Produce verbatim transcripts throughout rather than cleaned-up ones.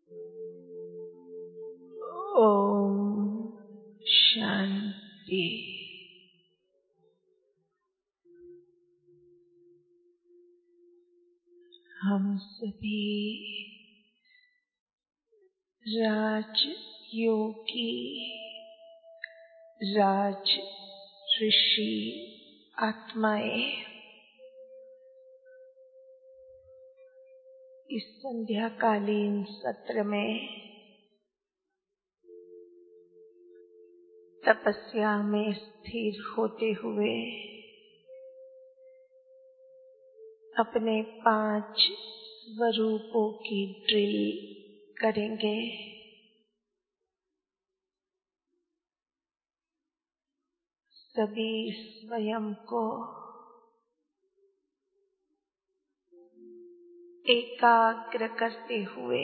ओम शांति। हम सभी राज योगी, राज ऋषि आत्माएं इस संध्याकालीन सत्र में तपस्या में स्थिर होते हुए अपने पांच स्वरूपों की ड्रिल करेंगे। सभी स्वयं को एकाग्र करते हुए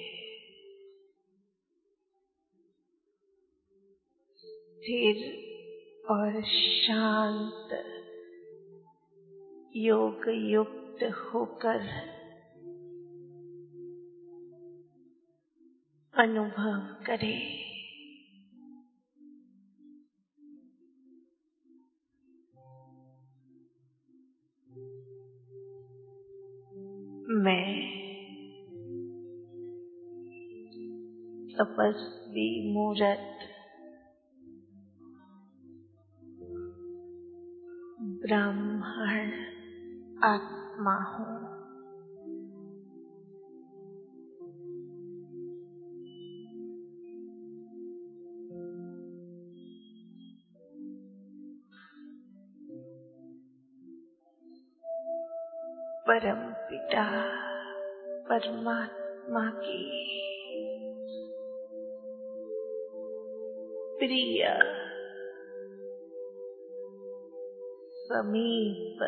स्थिर और शांत योग युक्त होकर अनुभव करें। मैं तपस्वी मूर्त ब्राह्मण आत्मा हूँ। परम पिता परमात्मा की प्रिय समीप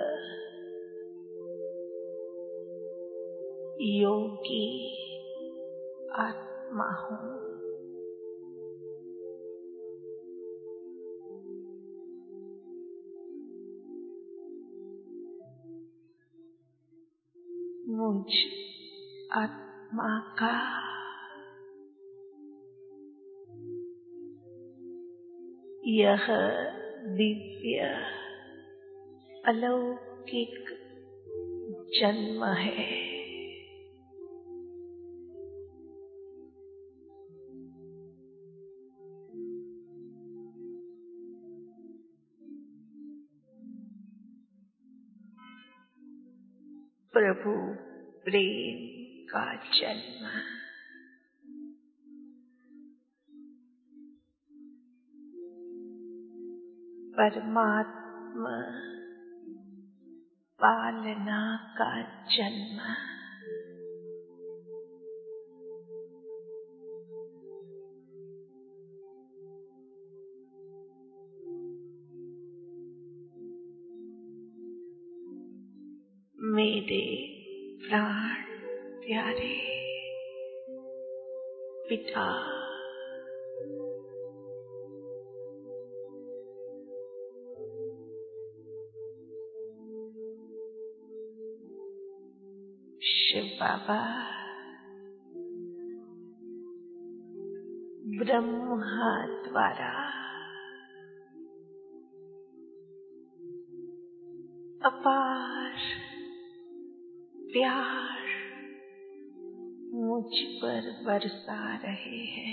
योगी आत्मा हूँ। मुझ आत्मा का यह दिव्य अलौकिक जन्म है। प्रभु प्रेम का जन्म। परमात्मा पालना का जन्म। मेरे प्राण प्यारे पिता, शिव बाबा ब्रह्मा द्वारा अपार प्यार मुझ पर बरसा रहे हैं।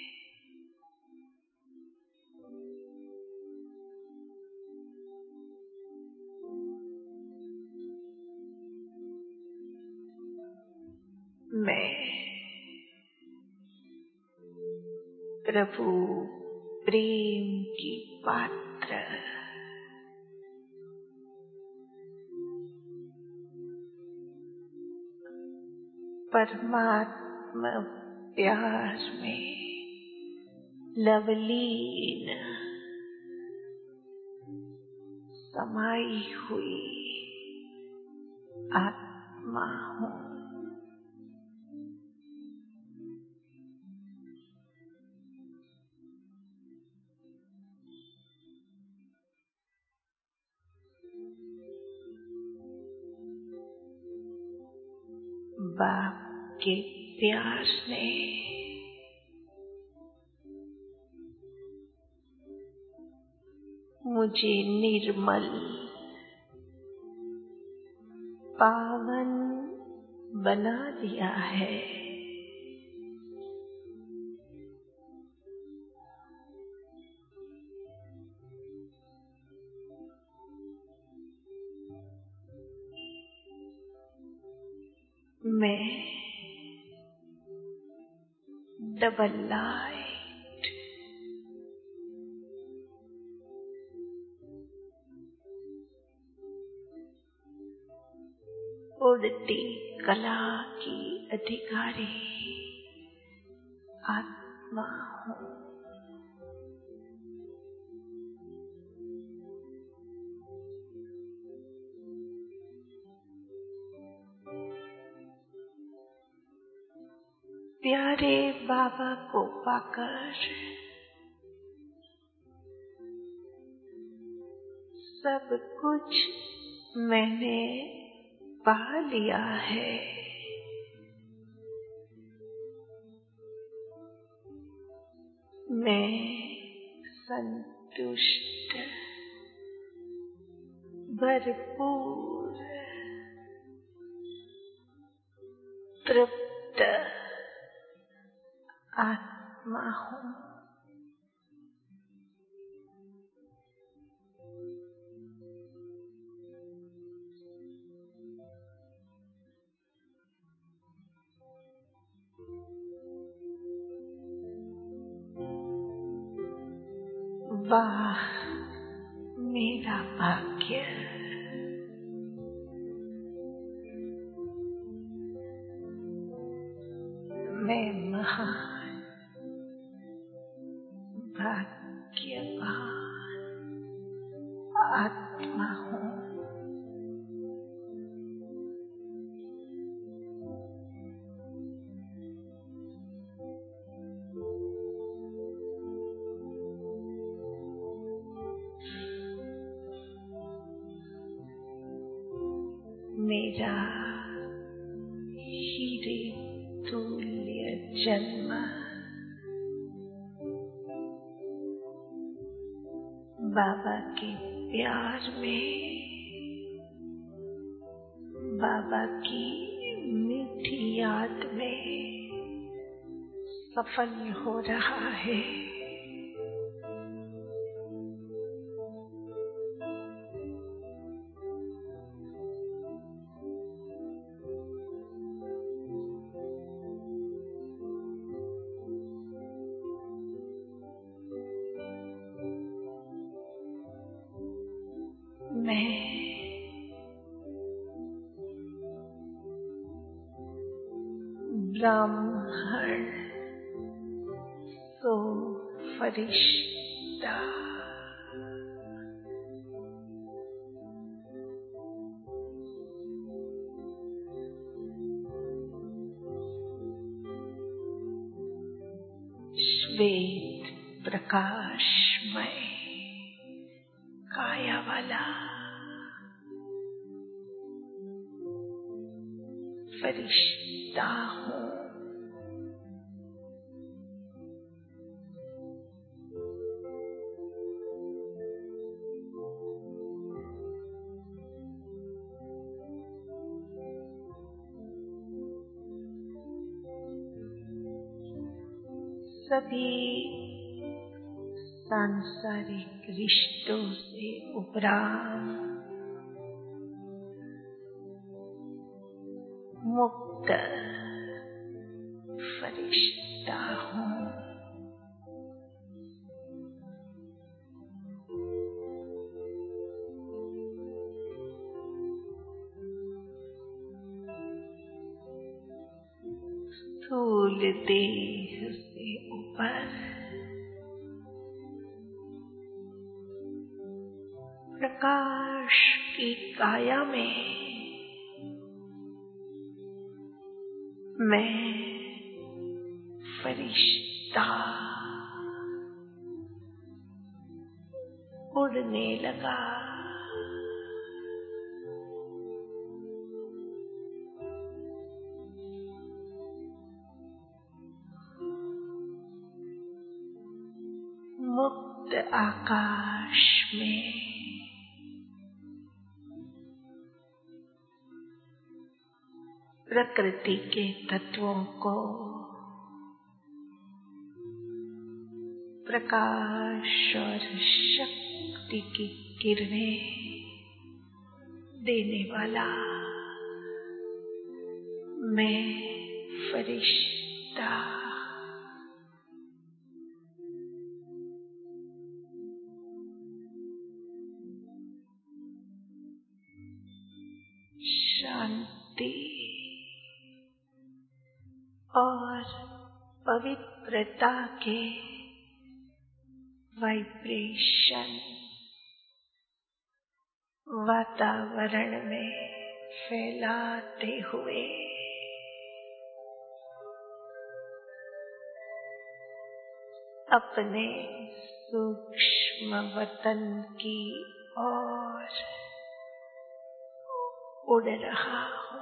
मैं प्रभु प्रेम की पात्र परमात्मा प्यार में लवलीन समाई हुई आत्मा हूँ। बाप के प्यार ने मुझे निर्मल पावन बना दिया है। मैं डबल लाइट उड़ती कला की अधिकारी आत्मा हूँ। प्यारे बाबा को पाकर सब कुछ मैंने पा लिया है। मैं संतुष्ट, भरपूर, तृप्त आत्मा हूँ। वाह मेरा भाग्य, मैं महान भाग्यवान आत्मा हूँ। मेरा हीरे तुल्य जन्म बाबा के प्यार में, बाबा की मीठी याद में सफल हो रहा है। मैं ब्राह्मण सो फरिश्ता, श्वेत प्रकाशमय काया वाला फरिश्ता हूँ। सभी सांसारिक रिश्तों से उपरांत मुक्त फरिश्ता हूँ। स्थूल देह से ऊपर प्रकाश की काया में मैं फरिश्ता उड़ने लगा। मुक्त आकाश में प्रकृति के तत्वों को प्रकाश और शक्ति की किरणें देने वाला मैं फरिश्ता शांति और पवित्रता के वाइब्रेशन वातावरण में फैलाते हुए अपने सूक्ष्म वतन की ओर उड़ रहा हूँ।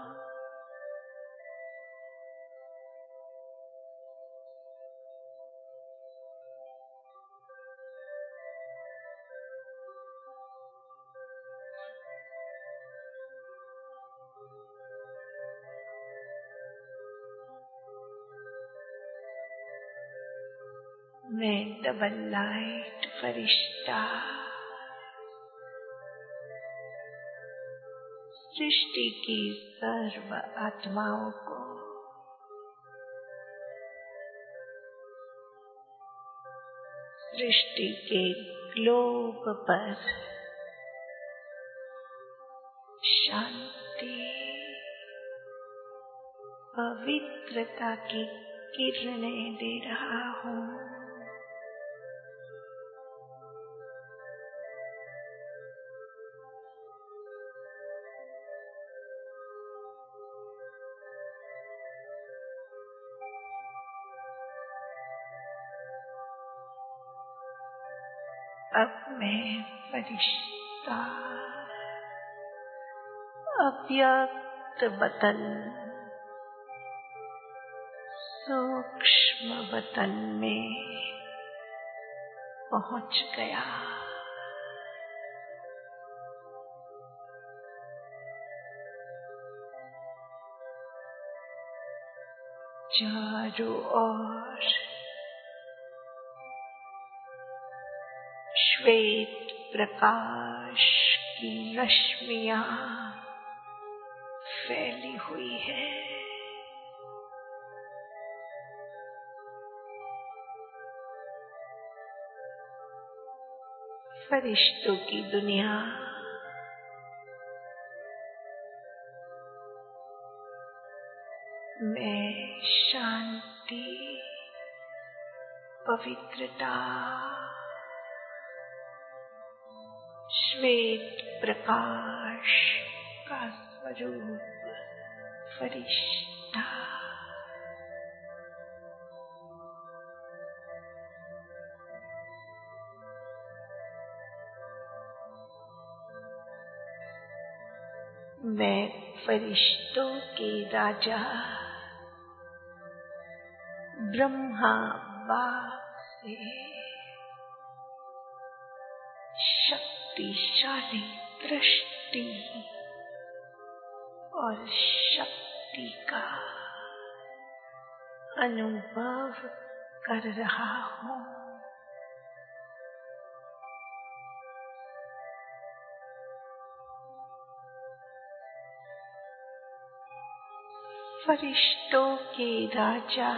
मैं डबल लाइट फरिश्ता सृष्टि की सर्व आत्माओं को सृष्टि के ग्लोब पर शांति पवित्रता की किरणें दे रहा हूँ। अब मैं फरिश्ता अव्यक्त वतन सूक्ष्म वतन में पहुंच गया। चारों ओर श्वेत प्रकाश की रश्मियां फैली हुई है। फरिश्तों की दुनिया में शांति पवित्रता श्वेत प्रकाश का स्वरूप फरिश्ता मैं फरिश्तों के राजा ब्रह्मा बाप से शक्तिशाली दृष्टि और शक्ति का अनुभव कर रहा हूँ। फरिश्तों के राजा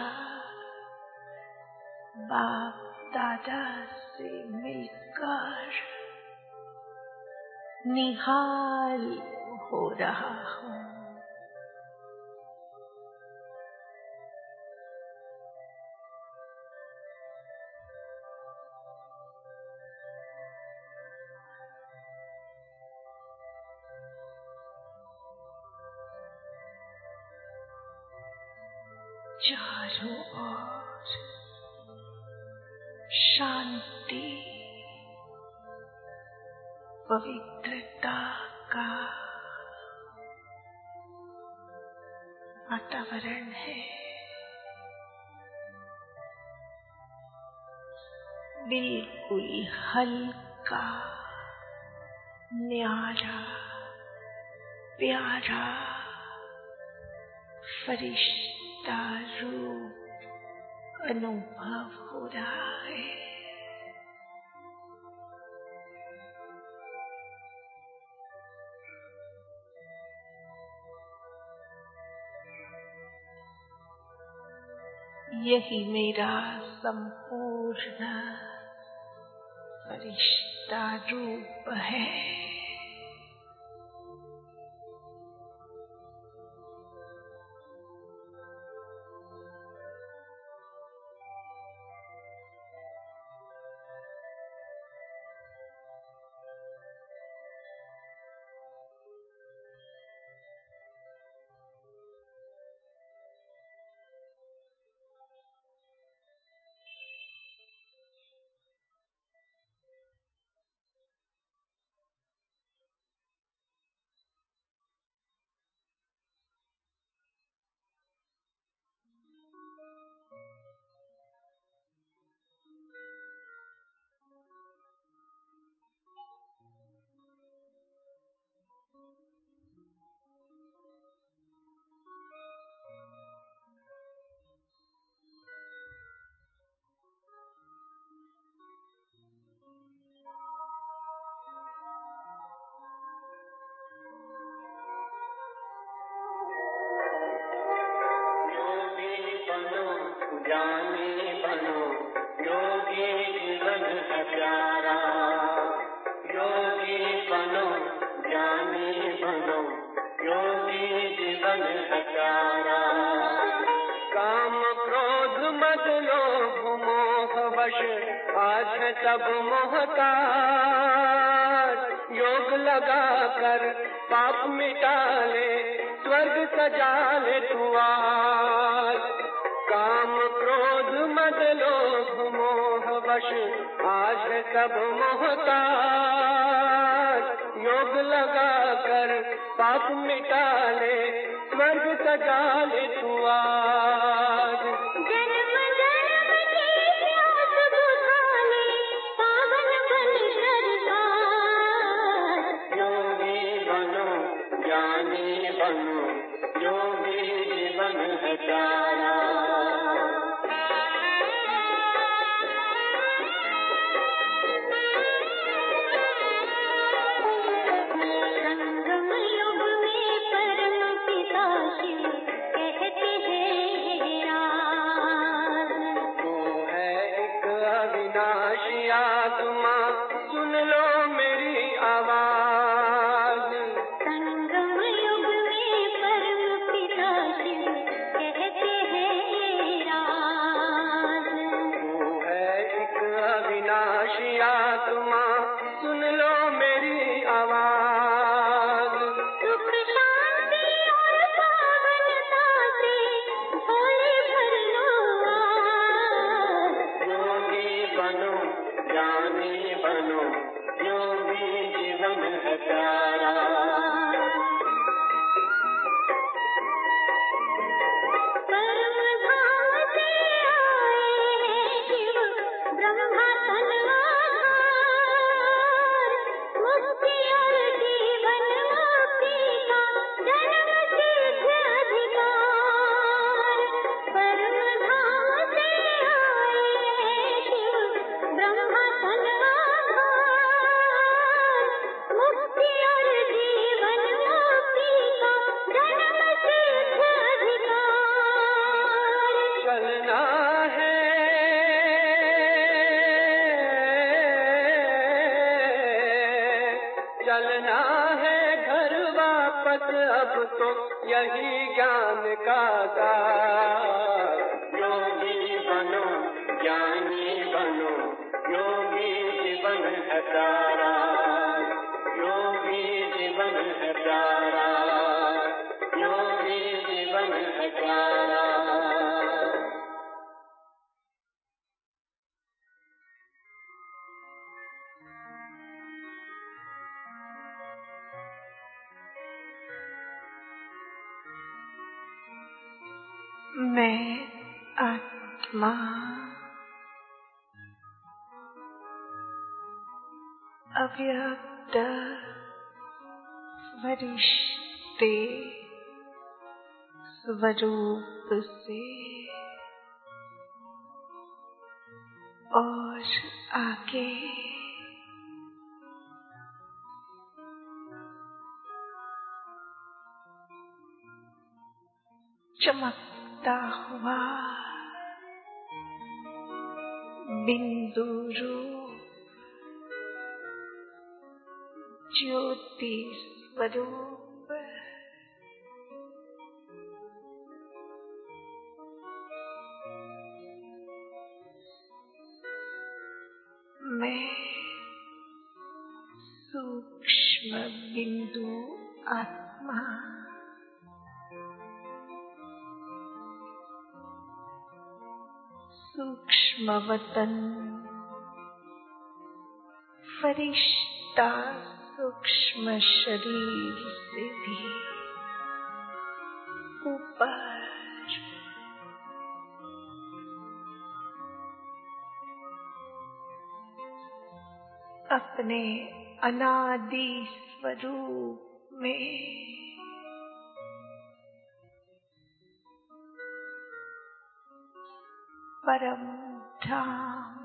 बाप दादा से मिलकर निहाल हो रहा हूँ। चारों ओर शांति पवित्रता का वातावरण है। बिल्कुल हल्का, न्यारा, प्यारा फरिश्ता रूप अनुभव हो रहा है। यही मेरा संपूर्ण फरिश्ता रूप है। ज्ञानी बनो, योगी जीवन है प्यारा। योगी बनो, ज्ञानी बनो, योगी जीवन है प्यारा। काम क्रोध मत लोभ मोह वश आज है सब मोहताज। योग लगा कर पाप मिटा ले, स्वर्ग सजा ले तू आज। काम क्रोध मद लोभ मोह वश आज है सब मोहताज। योग लगा कर पाप मिटा ले, स्वर्ग सजा ले तू आज। जन्म जन्म की प्यास बुझा ले, पावन बन सरकार। योगी बनो, ज्ञानी बनो, योगी जीवन है प्यारा। संगम युग में परम पिता शिव कहते हैं राज। वो है एक अविनाशी आत्मा, सुन लो मेरी आवाज। संगम युग में परम पिता शिव कहते हैं राज। वो है एक अविनाशी आत्मा, सुन लो मेरी आवाज। सुख शांति और पावनता से झोले भर लो आज। योगी बनो, ज्ञानी बनो, योगी जीवन है प्यारा। परम धाम से आए हैं शिव ब्रह्मा तन आधार। मुक्ति और जीवन मुक्ति का जन्म सिद्ध अधिकार। परम धाम से आए हैं शिव ब्रह्मा तन आधार। मुक्ति और जीवन मुक्ति का जन्म सिद्ध अधिकार। चलना है चलना है घर वापस, अब तो यही ज्ञान का सार। योगी बनो, ज्ञानी बनो, योगी जीवन है प्यारा। योगी जीवन है प्यारा, योगी जीवन है प्यारा। मैं आत्मा अव्यक्त फरिश्ते स्वरूप से और आगे चमकता हुआ बिंदु रूप ज्योति स्वरूप मैं सूक्ष्म बिंदु आत्मा सूक्ष्म वतन फरिश्ता सूक्ष्म शरीर से भी ऊपर अपने अनादि स्वरूप में परम धाम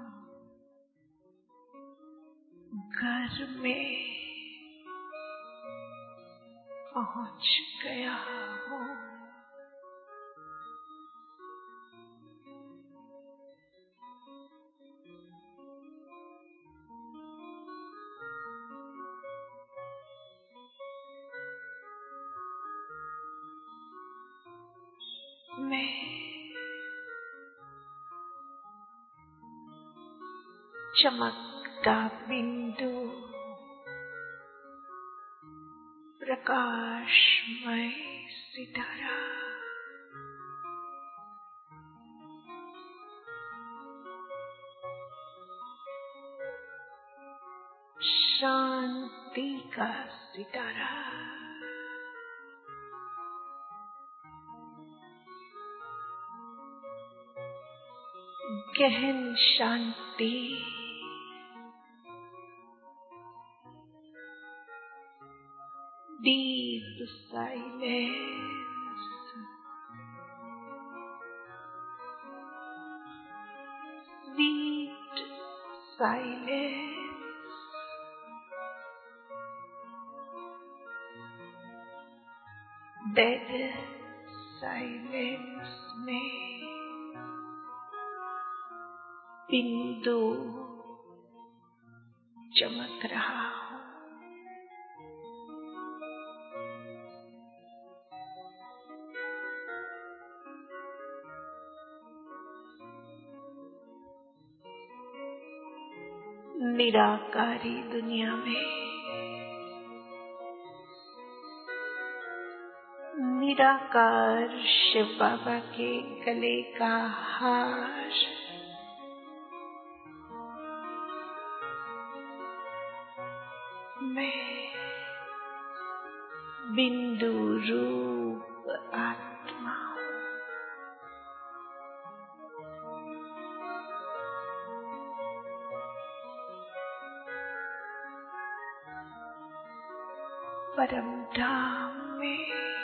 घर में पहुंच गया हूँ। मैं चमकता बिंदु प्रकाशमय सितारा शांति का सितारा गहन शांति deep silence sweet silence dead silence में बिंदु चमक रहा हूँ। निराकारी दुनिया में निराकार शिव बाबा के गले का हार मैं बिंदु रूप आत्मा हूँ। परम धाम में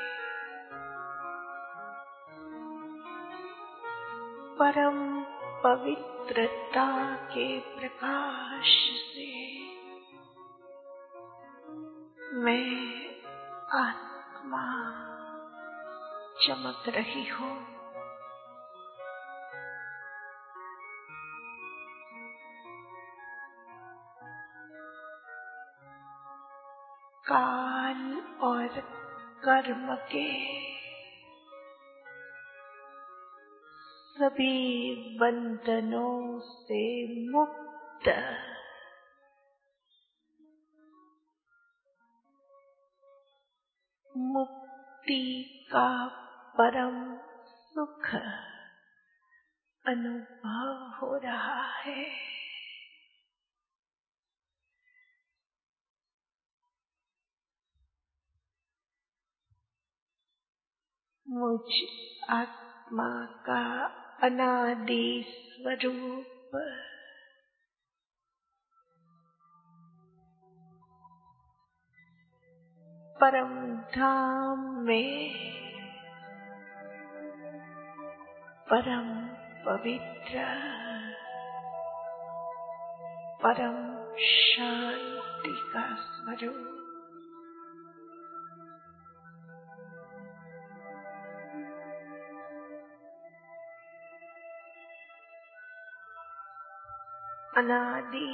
परम पवित्रता के प्रकाश से मैं आत्मा चमक रही हूँ। काल और कर्म के सभी बंधनों से मुक्त मुक्ति का परम सुख अनुभव हो रहा है। मुझ आत्मा का अनादि स्वरूप परम धाम में परम पवित्र परम शांति का स्वरूप अनादि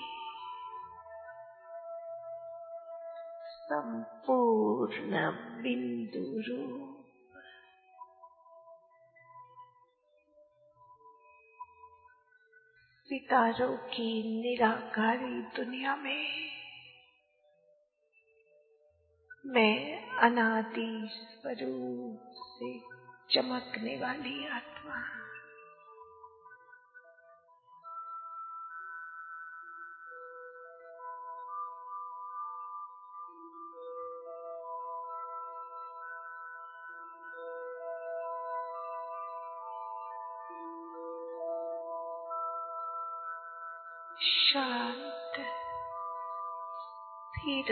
संपूर्ण बिंदु रूप सितारों की निराकारी दुनिया में मैं अनादि स्वरूप से चमकने वाली आत्मा शांत स्थिर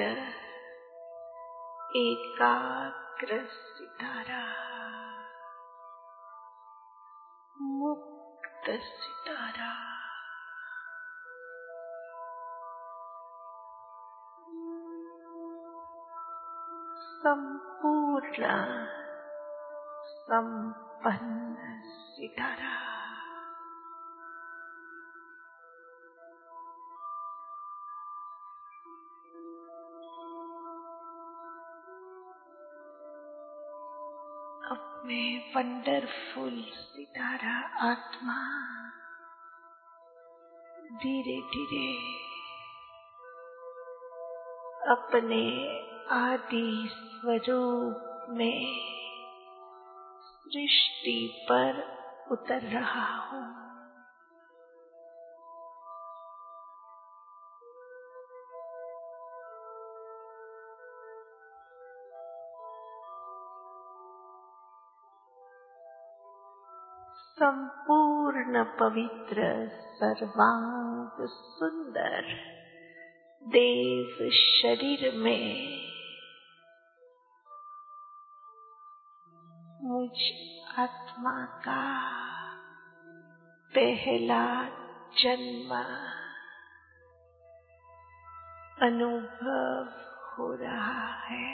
एकाग्र सितारा मुक्त सितारा संपूर्ण संपन्न सितारा अब मैं वंडरफुल सितारा आत्मा धीरे धीरे अपने आदि स्वरूप में सृष्टि पर उतर रहा हूँ। संपूर्ण पवित्र सर्वांग सुंदर देव शरीर में मुझ आत्मा का पहला जन्म अनुभव हो रहा है।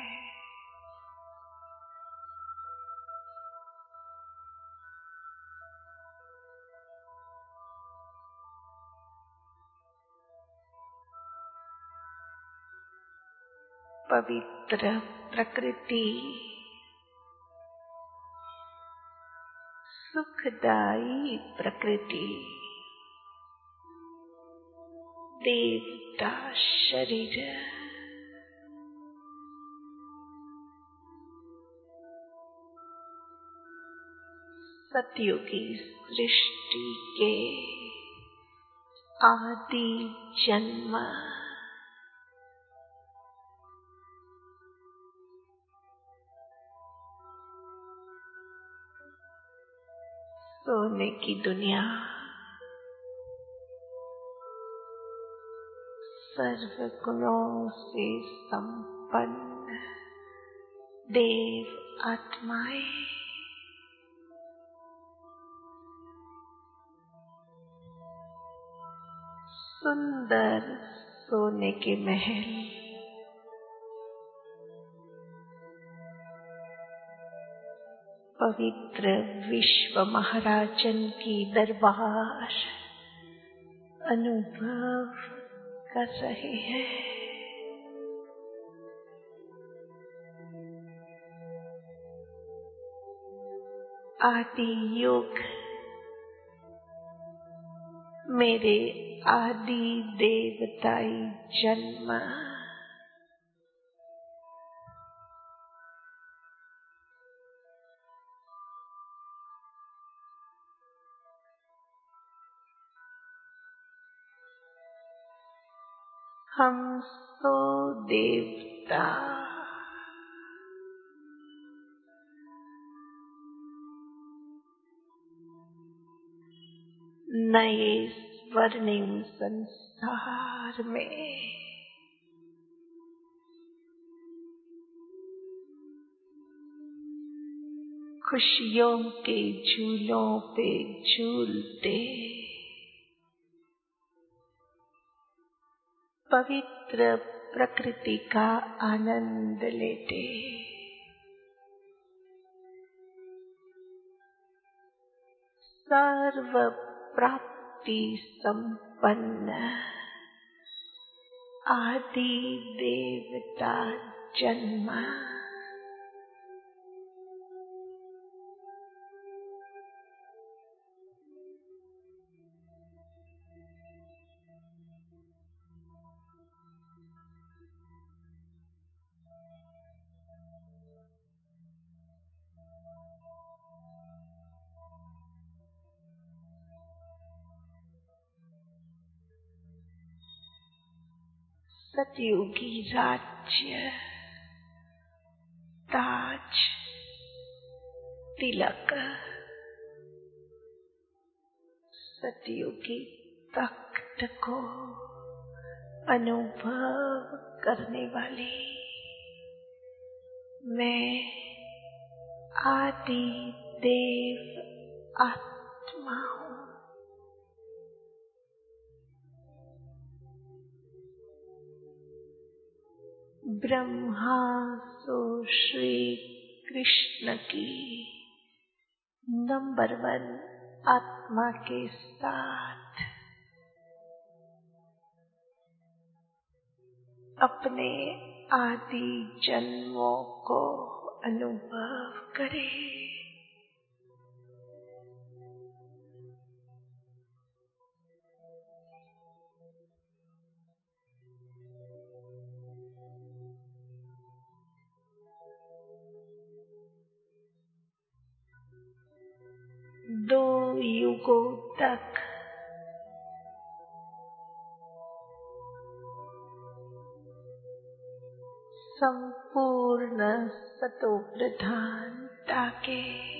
पवित्र प्रकृति सुखदायी प्रकृति देवता शरीर सतयुगी सृष्टि के आदि जन्म सोने की दुनिया सर्व गुणों से संपन्न देव आत्माएं सुंदर सोने के महल पवित्र विश्व महाराजन की दरबार अनुभव कर रहे हैं। आदि युग मेरे आदि देवताई जन्म हम सो देवता नए स्वर्णिम संसार में खुशियों के झूलों पे झूलते, पवित्र प्रकृति का आनंद लेते, सर्व प्राप्ति संपन्न आदि देवता जन्मा, सतयुगी राज्य, ताज, तिलक, सतयुगी तख्त को अनुभव करने वाली मैं आदि देव आत्मा हूँ। ब्रह्मा सो श्री कृष्ण की नंबर वन आत्मा के साथ अपने आदि जन्मों को अनुभव करे। दो युगों तक संपूर्ण सतो प्रधानता के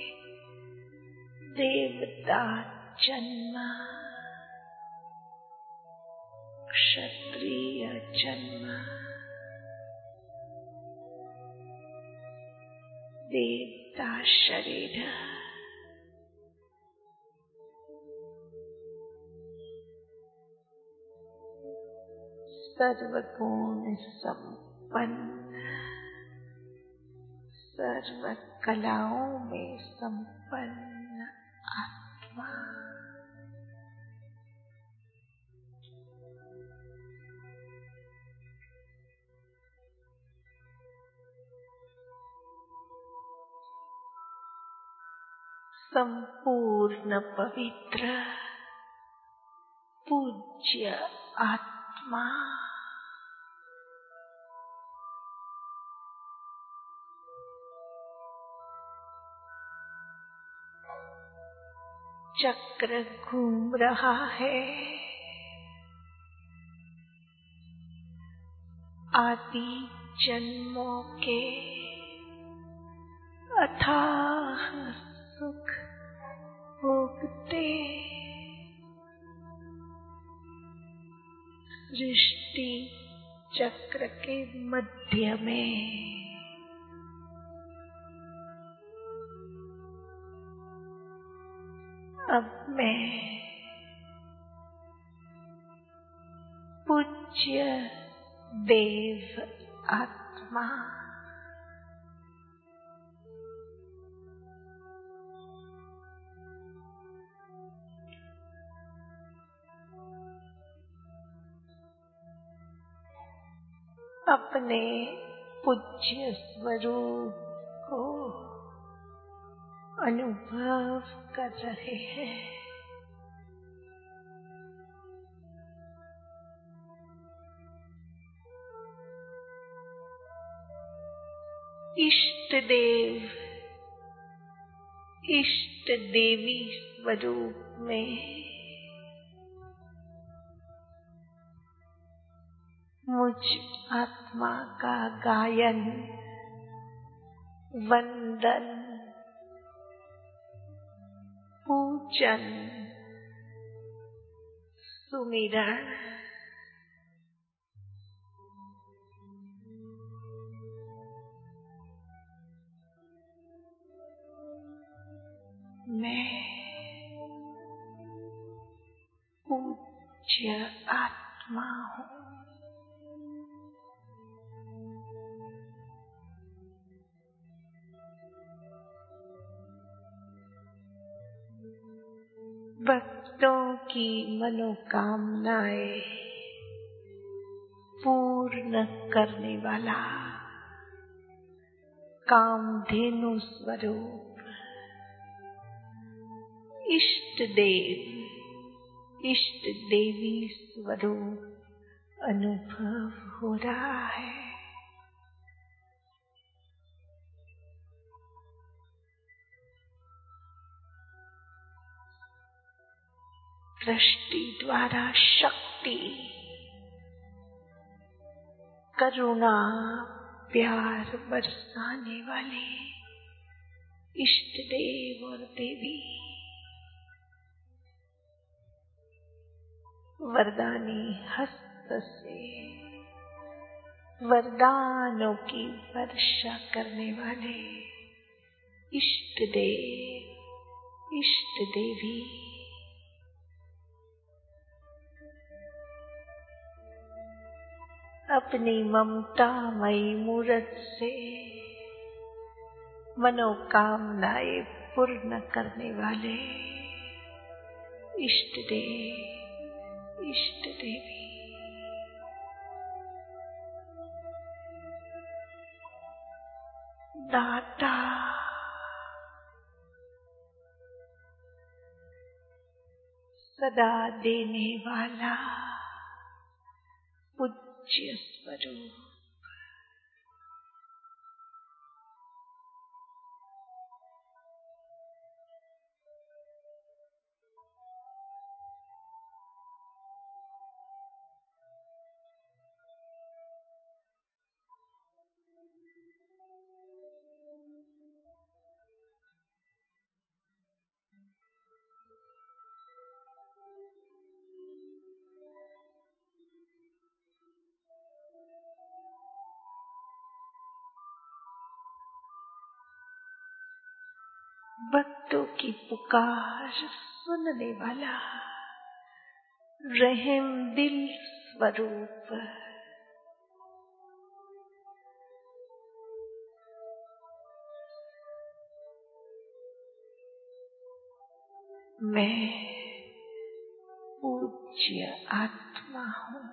देवता जन्म, क्षत्रिय जन्म, देवता शरीर, सर्वगुण संपन्न, सर्व कलाओं में संपन्न आत्मा, संपूर्ण पवित्र पूज्य आत्मा, चक्र घूम रहा है आदि जन्मों के अथाह सुख भोगते, सृष्टि चक्र के मध्य में अब मैं पूज्य देव आत्मा अपने पूज्य स्वरूप को अनुभव कर रहे हैं। इष्ट देव, इष्ट देवी स्वरूप में मुझ आत्मा का गायन, वंदन, पूजन, सुमिरन, मैं पूज्य आत्मा हूँ। भक्तों की मनोकामनाएं पूर्ण करने वाला कामधेनु स्वरूप इष्ट देव इष्ट देवी स्वरूप अनुभव हो रहा है। दृष्टि द्वारा शक्ति, करुणा, प्यार बरसाने वाले इष्ट देव और देवी वरदानी हस्त से वरदानों की वर्षा करने वाले इष्ट देव इष्ट देवी अपनी ममतामयी मूरत से मनोकामनाएं पूर्ण करने वाले इष्ट देव इष्ट देवी दाता सदा देने वाला पूज्य स्वरूप भक्तों की पुकार सुनने वाला रहम दिल स्वरूप मैं पूज्य आत्मा हूँ।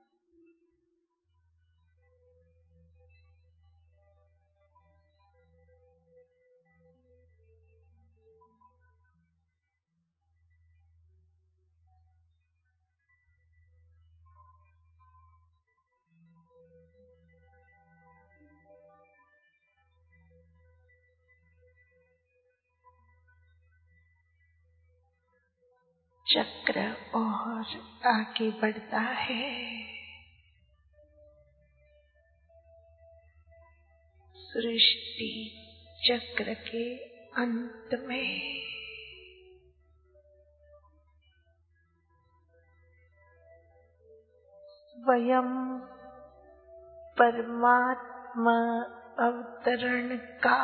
चक्र और आगे बढ़ता है। सृष्टि चक्र के अंत में स्वयं परमात्मा अवतरण का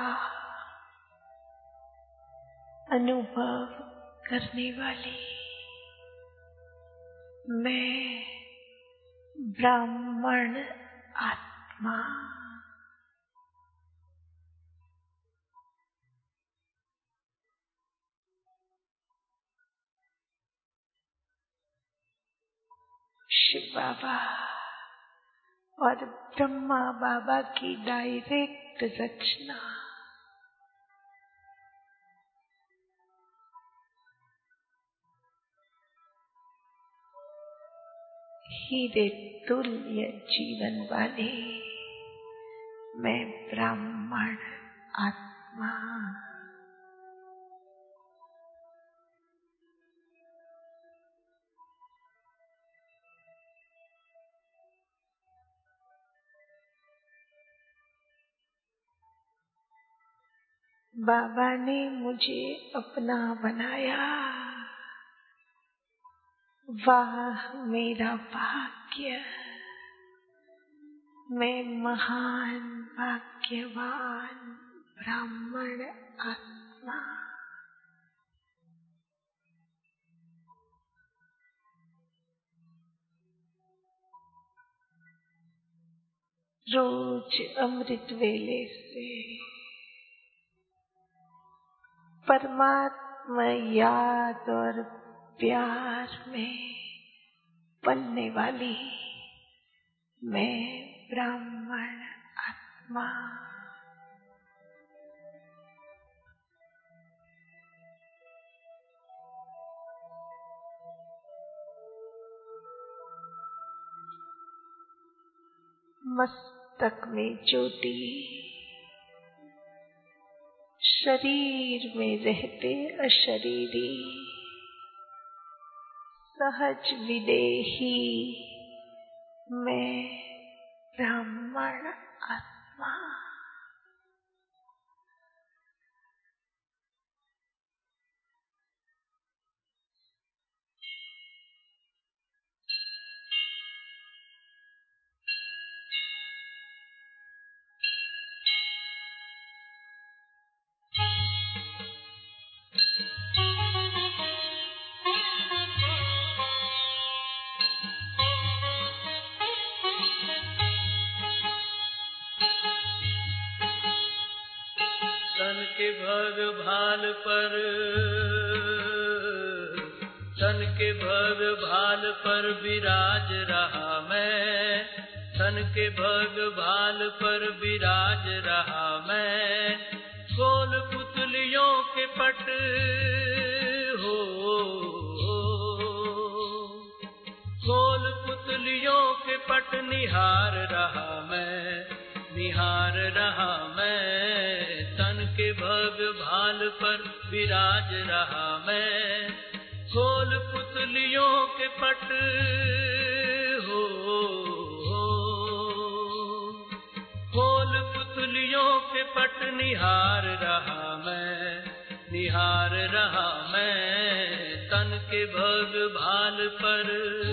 अनुभव करने वाली मैं ब्राह्मण आत्मा शिव बाबा और ब्रह्मा बाबा की डायरेक्ट रचना हीरे तुल्य जीवन वाले मैं ब्राह्मण आत्मा बाबा ने मुझे अपना बनाया। वाह मेरा भाग्य, मैं महान भाग्यवान ब्राह्मण आत्मा। रोज अमृत वेले से परमात्मा याद और प्यार में पलने वाली मैं ब्राह्मण आत्मा मस्तक में ज्योति, शरीर में रहते अशरीरी, सहज विदेही मैं ब्राह्मण आत्मा। तन के भग भाल पर तन के भग भाल पर विराज रहा मैं, तन के भग भाल पर विराज रहा मैं। खोल पुतलियों के पट हो, खोल पुतलियों के पट निहार रहा मैं, निहार रहा मैं। तन के भग भाल पर विराज रहा मैं। खोल पुतलियों के पट हो, खोल पुतलियों के पट निहार रहा मैं, निहार रहा मैं। तन के भग भाल पर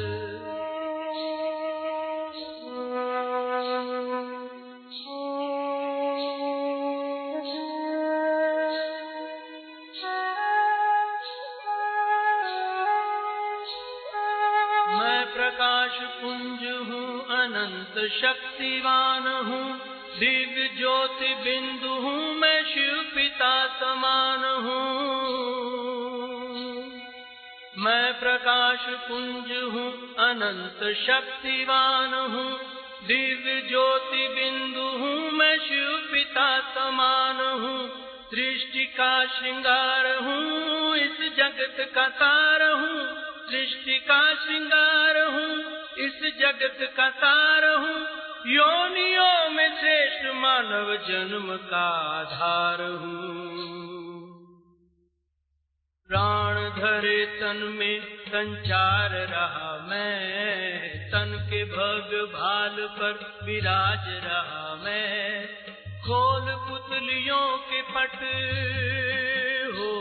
प्रकाश पुंज हूँ, अनंत शक्तिवान हूँ, दिव्य ज्योति बिंदु हूँ, मैं शिव पिता समान हूँ। मैं प्रकाश पुंज हूँ, अनंत शक्तिवान हूँ, दिव्य ज्योति बिंदु हूँ, मैं शिव पिता समान हूँ। सृष्टि का श्रृंगार हूँ, इस जगत का तार हूँ, सृष्टि का श्रृंगार हूँ, इस जगत का तार हूँ। योनियों में श्रेष्ठ मानव जन्म का आधार हूँ। प्राण धरे तन में संचार रहा मैं, तन के भग भाल पर विराज रहा मैं। खोल पुतलियों के पट हो,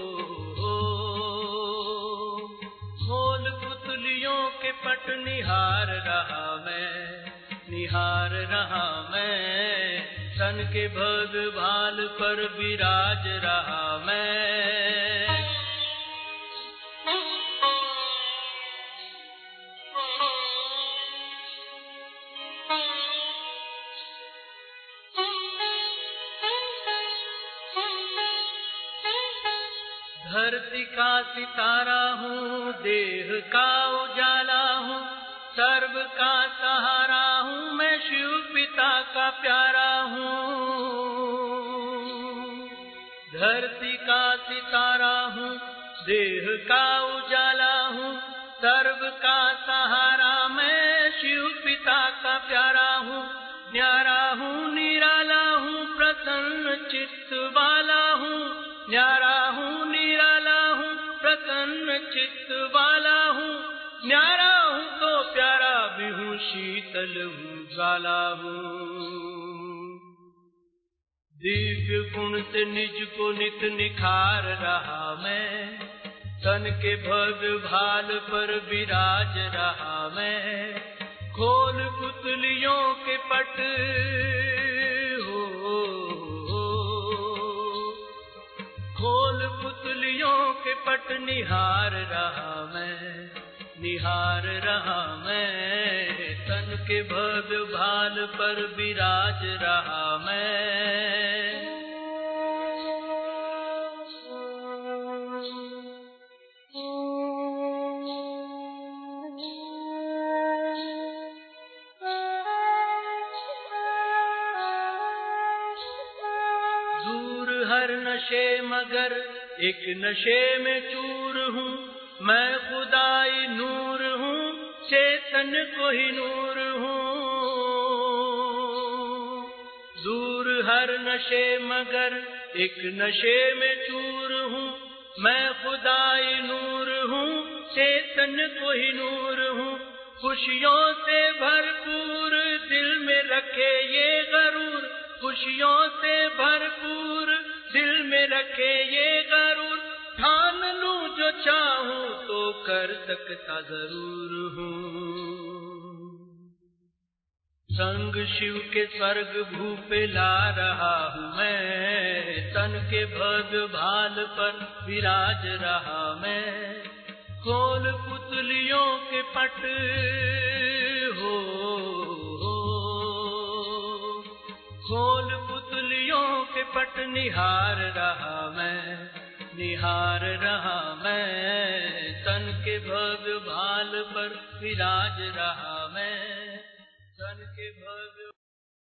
खोल पुतलियों के पट निहार रहा मैं, निहार रहा मैं। तन के भग भाल पर विराज रहा मैं। धरती का सितारा हूँ, देह का उजाला हूँ, सर्व का सहारा हूँ, मैं शिव पिता का प्यारा हूँ। धरती का सितारा हूँ, देह का उजाला हूँ, सर्व का सहारा, मैं शिव पिता का प्यारा हूँ। न्यारा हूँ, निराला हूँ, प्रसन्न चित्त वाला हूँ, न्यारा हूँ, निराला हूँ, प्रसन्न चित्त वाला हूँ। न्यारा हूँ तो प्यारा भी हूँ, शीतल हूँ, ज्वाला हूँ। दिव्य गुण से निज को नित निखार रहा मैं, तन के भग भाल पर विराज रहा मैं। खोल पुतलियों के पट हो, खोल पुतलियों के पट निहार रहा मैं, निहार रहा मैं। तन तन के भव्य भाल पर विराज रहा मैं। हर नशे मगर एक नशे में चूर हूँ, मैं खुदाई नूर हूँ, चेतन को ही नूर हूँ। दूर हर नशे मगर एक नशे में चूर हूँ, मैं खुदाई नूर हूँ, चेतन को ही नूर हूँ। खुशियों से भरपूर दिल में रखे ये गरूर, खुशियों से भरपूर दिल में रखे ये गरूर, ठान लूं जो चाहूं तो कर सकता जरूर हूँ। संग शिव के स्वर्ग भू पे ला रहा हूँ मैं, तन के भव्य भाल पर विराज रहा मैं। खोल पुतलियों के पट हो, हो खोल पुतलियों के पट निहार रहा मैं, निहार रहा मैं। तन के भव्य भाल पर विराज रहा मैं, तन के भव्य